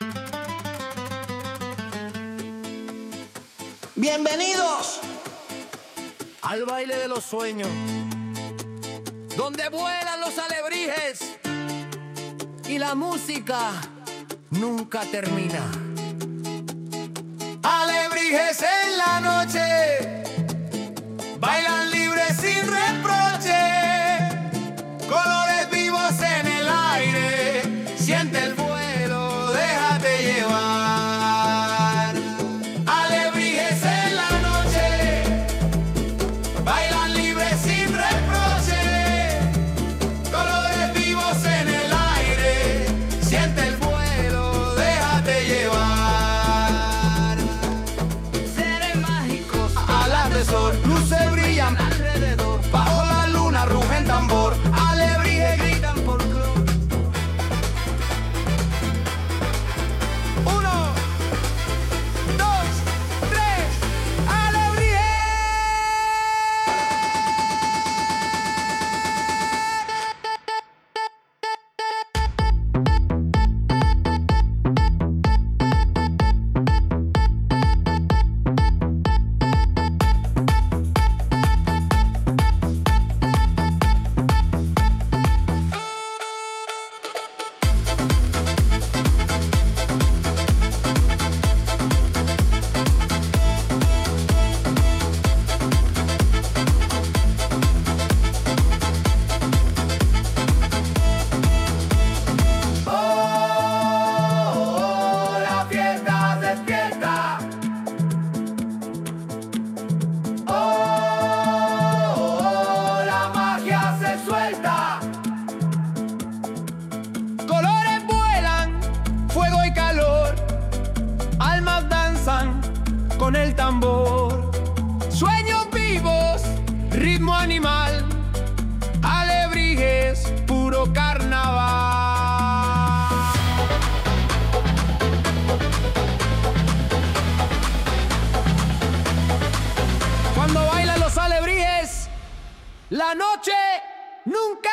Bienvenidos al baile de los sueños, donde vuelan los alebrijes y la música nunca termina. Alebrijes en la noche, bailan libres sin reproche, colores vivos en el aire, siente el vuelo, déjate llevar. Alebrijes en la noche, bailan libres sin reproche, colores vivos en el aire, siente el vuelo, déjate llevar. Seres mágicos al atesor, luces brillan alrededor, bajo la luna rugen tambor, alebrijes gritan folclor. Uno, dos, tres, alebrijes. La fiesta despierta. La magia se suelta. Colores vuelan, fuego y calor. Almas danzan con el tambor. Sueños vivos, ritmo animal. Alebrijes, puro carnaval. Cuando bailan los alebrijes, la noche nunca